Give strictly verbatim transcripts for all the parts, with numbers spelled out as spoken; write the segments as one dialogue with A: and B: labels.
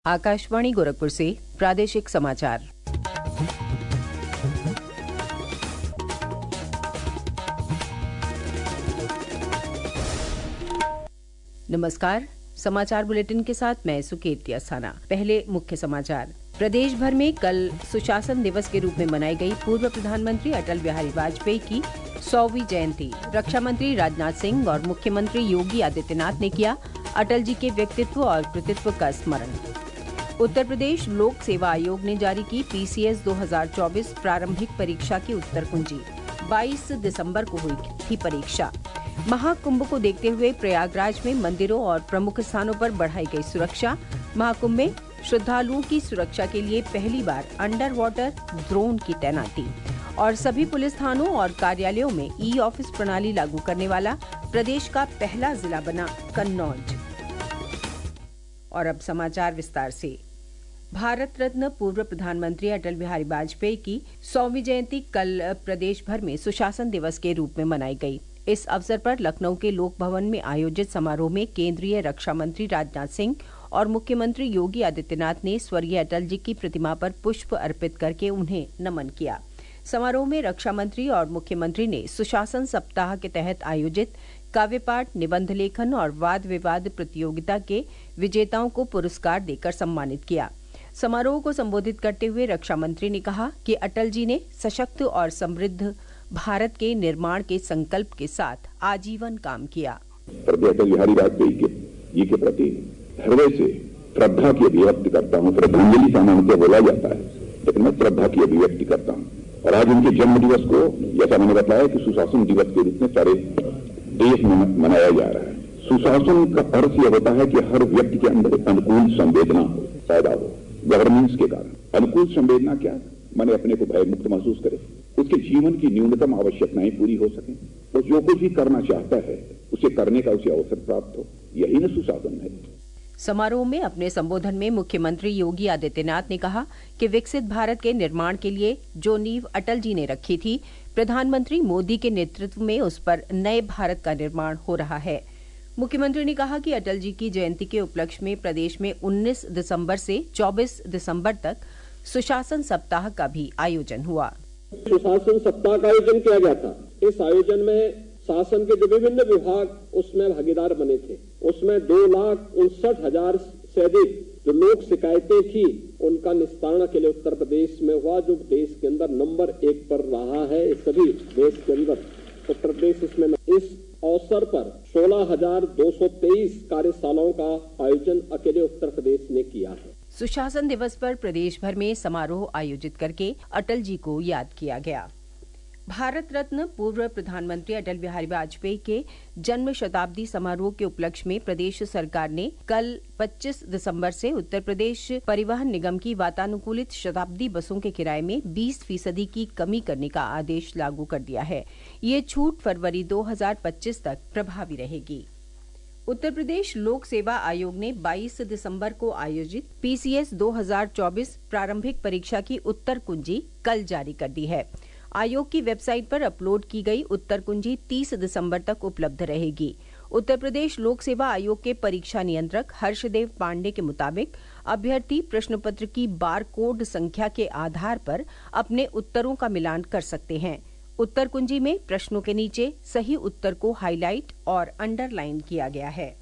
A: आकाशवाणी गोरखपुर से प्रादेशिक समाचार। नमस्कार, समाचार बुलेटिन के साथ मैं सुकीर्ति अस्थाना। पहले मुख्य समाचार। प्रदेश भर में कल सुशासन दिवस के रूप में मनाई गई पूर्व प्रधानमंत्री अटल बिहारी वाजपेयी की सौवीं जयंती। रक्षा मंत्री राजनाथ सिंह और मुख्यमंत्री योगी आदित्यनाथ ने किया अटल जी के व्यक्तित्व और कृतित्व का स्मरण। उत्तर प्रदेश लोक सेवा आयोग ने जारी की पी सी एस दो हज़ार चौबीस प्रारंभिक परीक्षा की उत्तर कुंजी। बाईस दिसंबर को हुई थी परीक्षा। महाकुंभ को देखते हुए प्रयागराज में मंदिरों और प्रमुख स्थानों पर बढ़ाई गई सुरक्षा। महाकुंभ में श्रद्धालुओं की सुरक्षा के लिए पहली बार अंडर वाटर ड्रोन की तैनाती। और सभी पुलिस थानों और कार्यालयों में ई ऑफिस प्रणाली लागू करने वाला प्रदेश का पहला जिला बना कन्नौज। और अब समाचार विस्तार से। भारत रत्न पूर्व प्रधानमंत्री अटल बिहारी वाजपेयी की सौवीं जयंती कल प्रदेश भर में सुशासन दिवस के रूप में मनाई गई। इस अवसर पर लखनऊ के लोक भवन में आयोजित समारोह में केंद्रीय रक्षा मंत्री राजनाथ सिंह और मुख्यमंत्री योगी आदित्यनाथ ने स्वर्गीय अटल जी की प्रतिमा पर पुष्प अर्पित करके उन्हें नमन किया। समारोह में रक्षा मंत्री और मुख्यमंत्री ने सुशासन सप्ताह के तहत आयोजित काव्य पाठ, निबंध लेखन और वाद विवाद प्रतियोगिता के विजेताओं को पुरस्कार देकर सम्मानित किया। समारोह को संबोधित करते हुए रक्षा मंत्री ने कहा कि अटल जी ने सशक्त और समृद्ध भारत के निर्माण के संकल्प के साथ आजीवन काम किया।
B: अटल बिहारी वाजपेयी के जी के प्रति हृदय से श्रद्धा की अभिव्यक्ति करता हूँ। श्रद्धांजलि सामान्य बोला जाता है, लेकिन मैं श्रद्धा की अभिव्यक्ति करता हूँ। और आज उनके जन्म दिवस को, जैसा मैंने बताया, कि सुशासन दिवस के रूप में सारे देश में मनाया जा रहा है। सुशासन का अर्थ यह होता है कि हर व्यक्ति के अंदर अनुकूल संवेदना हो, पैदा हो। गवर्नेंस के कारण अनुकूल संवेदना क्या, माने अपने को भयमुक्त महसूस करे, उसके जीवन की न्यूनतम आवश्यकताएं पूरी हो सकें, तो जो कुछ भी करना चाहता है उसे करने का उसे अवसर प्राप्त हो, यही न सुशासन है।
A: समारोह में अपने संबोधन में मुख्यमंत्री योगी आदित्यनाथ ने कहा कि विकसित भारत के निर्माण के लिए जो नींव अटल जी ने रखी थी, प्रधानमंत्री मोदी के नेतृत्व में उस पर नए भारत का निर्माण हो रहा है। मुख्यमंत्री ने कहा कि अटल जी की जयंती के उपलक्ष्य में प्रदेश में उन्नीस दिसंबर से चौबीस दिसंबर तक सुशासन सप्ताह का भी आयोजन हुआ।
C: सुशासन सप्ताह का आयोजन किया गया था। इस आयोजन में शासन के जो विभिन्न विभाग उसमें भागीदार बने थे, उसमें दो लाख उनसठ हजार से अधिक जो लोक शिकायतें थी उनका निस्तारण के लिए उत्तर प्रदेश में हुआ, जो देश के अंदर नंबर एक पर रहा है। इस सभी देश के अंदर उत्तर प्रदेश इसमें। इस अवसर पर सोलह हजार दो सौ तेईस कार्यशालाओं का आयोजन अकेले उत्तर प्रदेश ने किया है।
A: सुशासन दिवस पर प्रदेश भर में समारोह आयोजित करके अटल जी को याद किया गया। भारत रत्न पूर्व प्रधानमंत्री अटल बिहारी वाजपेयी के जन्म शताब्दी समारोह के उपलक्ष्य में प्रदेश सरकार ने कल पच्चीस दिसंबर से उत्तर प्रदेश परिवहन निगम की वातानुकूलित शताब्दी बसों के किराए में बीस फीसदी की कमी करने का आदेश लागू कर दिया है। ये छूट फरवरी दो हज़ार पच्चीस तक प्रभावी रहेगी। उत्तर प्रदेश लोक सेवा आयोग ने बाईस दिसंबर को आयोजित पी सी एस दो हज़ार चौबीस प्रारंभिक परीक्षा की उत्तर कुंजी कल जारी कर दी है। आयोग की वेबसाइट पर अपलोड की गई उत्तर कुंजी तीस दिसंबर तक उपलब्ध रहेगी। उत्तर प्रदेश लोक सेवा आयोग के परीक्षा नियंत्रक हर्षदेव पांडे के मुताबिक अभ्यर्थी प्रश्न पत्र की बार कोड संख्या के आधार पर अपने उत्तरों का मिलान कर सकते हैं। उत्तर कुंजी में प्रश्नों के नीचे सही उत्तर को हाईलाइट और अंडरलाइन किया गया है।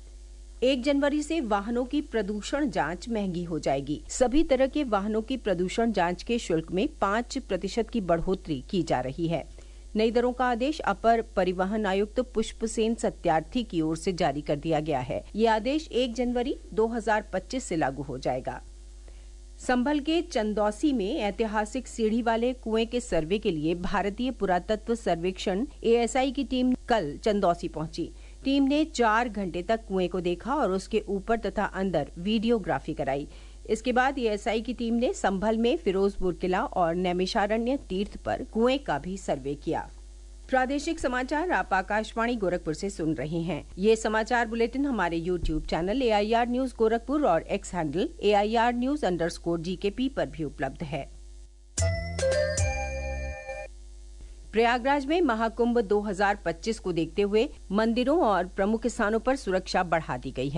A: एक जनवरी से वाहनों की प्रदूषण जांच महंगी हो जाएगी। सभी तरह के वाहनों की प्रदूषण जांच के शुल्क में पाँच प्रतिशत की बढ़ोतरी की जा रही है। नई दरों का आदेश अपर परिवहन आयुक्त पुष्प सेन सत्यार्थी की ओर से जारी कर दिया गया है। ये आदेश एक जनवरी दो हज़ार पच्चीस से लागू हो जाएगा। संभल के चंदौसी में ऐतिहासिक सीढ़ी वाले कुएं के सर्वे के लिए भारतीय पुरातत्व सर्वेक्षण ए एस आई की टीम कल चंदौसी पहुंची। टीम ने चार घंटे तक कुएं को देखा और उसके ऊपर तथा अंदर वीडियोग्राफी कराई। इसके बाद ए एस आई की टीम ने संभल में फिरोजपुर किला और नैमिषारण्य तीर्थ पर कुएं का भी सर्वे किया। प्रादेशिक समाचार आप आकाशवाणी गोरखपुर से सुन रहे हैं। ये समाचार बुलेटिन हमारे YouTube channel A I R news Gorakhpur और X handle A I R news underscore G K P पर भी उपलब्ध है। प्रयागराज में महाकुंभ दो हज़ार पच्चीस को देखते हुए मंदिरों और प्रमुख स्थानों पर सुरक्षा बढ़ा दी गई है।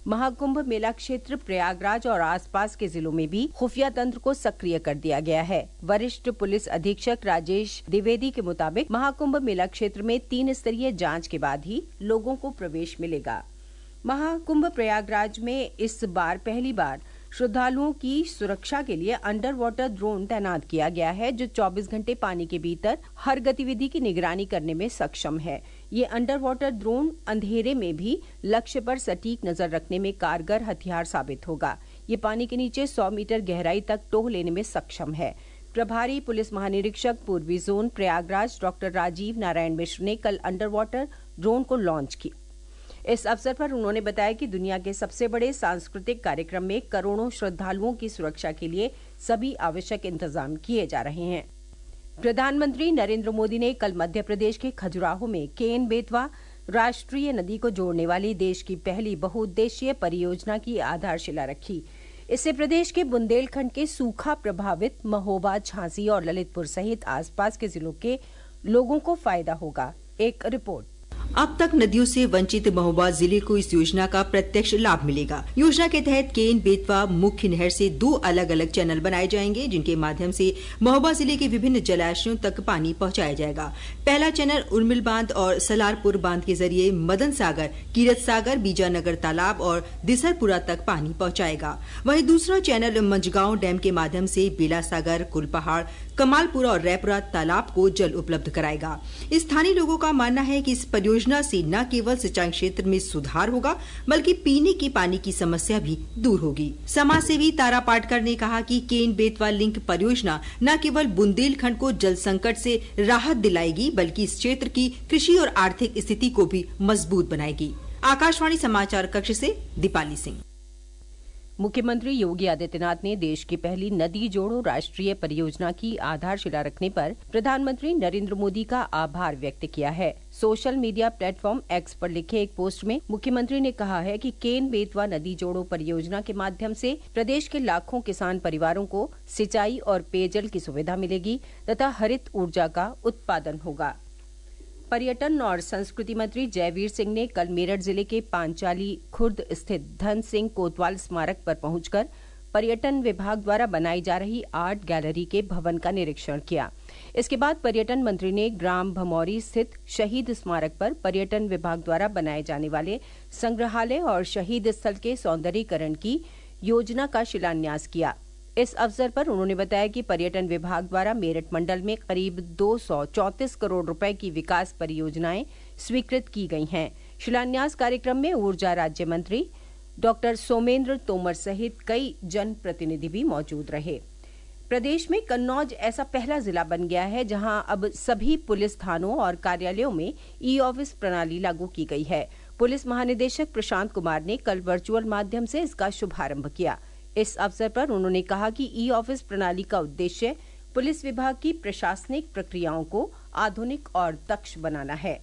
A: महाकुंभ मेला क्षेत्र प्रयागराज और आसपास के जिलों में भी खुफिया तंत्र को सक्रिय कर दिया गया है। वरिष्ठ पुलिस अधीक्षक राजेश द्विवेदी के मुताबिक महाकुंभ मेला क्षेत्र में तीन स्तरीय जांच के बाद ही लोगों को प्रवेश मिलेगा। महाकुंभ प्रयागराज में इस बार पहली बार श्रद्धालुओं की सुरक्षा के लिए अंडर वाटर ड्रोन तैनात किया गया है, जो चौबीस घंटे पानी के भीतर हर गतिविधि की निगरानी करने में सक्षम है। ये अंडर वाटर ड्रोन अंधेरे में भी लक्ष्य पर सटीक नजर रखने में कारगर हथियार साबित होगा। ये पानी के नीचे सौ मीटर गहराई तक टोह लेने में सक्षम है। प्रभारी पुलिस महानिरीक्षक पूर्वी जोन प्रयागराज डॉक्टर राजीव नारायण मिश्र ने कल अंडर वाटर ड्रोन को लॉन्च किया। इस अवसर पर उन्होंने बताया कि दुनिया के सबसे बड़े सांस्कृतिक कार्यक्रम में करोड़ों श्रद्धालुओं की सुरक्षा के लिए सभी आवश्यक इंतजाम किए जा रहे हैं। प्रधानमंत्री नरेंद्र मोदी ने कल मध्य प्रदेश के खजुराहो में केन बेतवा राष्ट्रीय नदी को जोड़ने वाली देश की पहली बहुउद्देशीय परियोजना की आधारशिला रखी। इससे प्रदेश के बुंदेलखंड के सूखा प्रभावित महोबा, झांसी और ललितपुर सहित आसपास के जिलों के लोगों को फायदा होगा। एक रिपोर्ट।
D: अब तक नदियों से वंचित महोबा जिले को इस योजना का प्रत्यक्ष लाभ मिलेगा। योजना के तहत केन बेतवा मुख्य नहर से दो अलग अलग चैनल बनाए जाएंगे, जिनके माध्यम से महोबा जिले के विभिन्न जलाशयों तक पानी पहुंचाया जाएगा। पहला चैनल उर्मिल बांध और सलारपुर बांध के जरिए मदन सागर, कीरत सागर, बीजानगर तालाब और दिसरपुरा तक पानी पहुंचाएगा। वहीं दूसरा चैनल मंझगांव डैम के माध्यम से बेला सागर, कुलपहाड़, कमालपुरा और रैपुरा तालाब को जल उपलब्ध कराएगा। स्थानीय लोगों का मानना है कि इस परियोजना से न केवल सिंचाई क्षेत्र में सुधार होगा, बल्कि पीने के पानी की समस्या भी दूर होगी। समाज सेवी तारा पाटकर ने कहा कि केन बेतवा लिंक परियोजना न केवल बुंदेलखंड को जल संकट से राहत दिलाएगी, बल्कि इस क्षेत्र की कृषि और आर्थिक स्थिति को भी मजबूत बनाएगी। आकाशवाणी समाचार कक्ष से दीपाली सिंह।
A: मुख्यमंत्री योगी आदित्यनाथ ने देश की पहली नदी जोड़ो राष्ट्रीय परियोजना की आधारशिला रखने पर प्रधानमंत्री नरेंद्र मोदी का आभार व्यक्त किया है। सोशल मीडिया प्लेटफॉर्म एक्स पर लिखे एक पोस्ट में मुख्यमंत्री ने कहा है कि केन बेतवा नदी जोड़ो परियोजना के माध्यम से प्रदेश के लाखों किसान परिवारों को सिंचाई और पेयजल की सुविधा मिलेगी तथा हरित ऊर्जा का उत्पादन होगा। पर्यटन और संस्कृति मंत्री जयवीर सिंह ने कल मेरठ जिले के पांचाली खुर्द स्थित धन सिंह कोतवाल स्मारक पर पहुंचकर पर्यटन विभाग द्वारा बनाई जा रही आर्ट गैलरी के भवन का निरीक्षण किया। इसके बाद पर्यटन मंत्री ने ग्राम भमौरी स्थित शहीद स्मारक पर पर्यटन विभाग द्वारा बनाए जाने वाले संग्रहालय और शहीद स्थल के सौंदर्यीकरण की योजना का शिलान्यास किया। इस अवसर पर उन्होंने बताया कि पर्यटन विभाग द्वारा मेरठ मंडल में करीब दो सौ चौंतीस करोड़ रुपए की विकास परियोजनाएं स्वीकृत की गई हैं। शिलान्यास कार्यक्रम में ऊर्जा राज्य मंत्री डॉक्टर सोमेंद्र तोमर सहित कई जनप्रतिनिधि भी मौजूद रहे। प्रदेश में कन्नौज ऐसा पहला जिला बन गया है जहां अब सभी पुलिस थानों और कार्यालयों में ई ऑफिस प्रणाली लागू की गई है। पुलिस महानिदेशक प्रशांत कुमार ने कल वर्चुअल माध्यम से इसका शुभारंभ किया। इस अवसर पर उन्होंने कहा कि ई ऑफिस प्रणाली का उद्देश्य पुलिस विभाग की प्रशासनिक प्रक्रियाओं को आधुनिक और दक्ष बनाना है।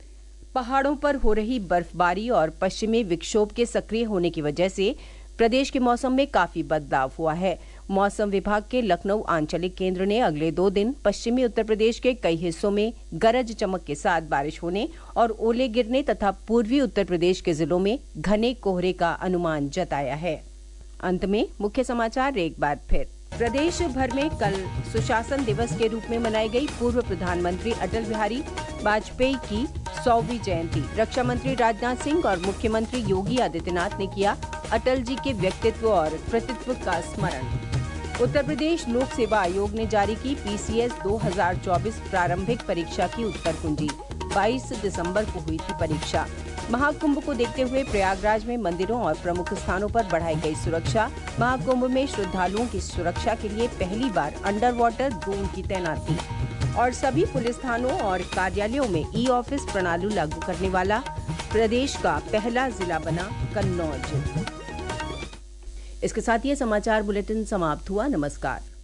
A: पहाड़ों पर हो रही बर्फबारी और पश्चिमी विक्षोभ के सक्रिय होने की वजह से प्रदेश के मौसम में काफी बदलाव हुआ है। मौसम विभाग के लखनऊ आंचलिक केंद्र ने अगले दो दिन पश्चिमी उत्तर प्रदेश के कई हिस्सों में गरज चमक के साथ बारिश होने और ओले गिरने तथा पूर्वी उत्तर प्रदेश के जिलों में घने कोहरे का अनुमान जताया है। अंत में मुख्य समाचार एक बार फिर। प्रदेश भर में कल सुशासन दिवस के रूप में मनाई गई पूर्व प्रधानमंत्री अटल बिहारी वाजपेयी की सौवीं जयंती। रक्षा मंत्री राजनाथ सिंह और मुख्यमंत्री योगी आदित्यनाथ ने किया अटल जी के व्यक्तित्व और कृतित्व का स्मरण। उत्तर प्रदेश लोक सेवा आयोग ने जारी की पीसीएस दो हज़ार चौबीस प्रारंभिक परीक्षा की उत्तर कुंजी। बाईस दिसंबर को हुई थी परीक्षा। महाकुंभ को देखते हुए प्रयागराज में मंदिरों और प्रमुख स्थानों पर बढ़ाई गई सुरक्षा। महाकुंभ में श्रद्धालुओं की सुरक्षा के लिए पहली बार अंडर वाटर ड्रोन की तैनाती और सभी पुलिस थानों और कार्यालयों में ई ऑफिस प्रणाली लागू करने वाला प्रदेश का पहला जिला बना कन्नौज। इसके साथ ये समाचार बुलेटिन समाप्त हुआ। नमस्कार।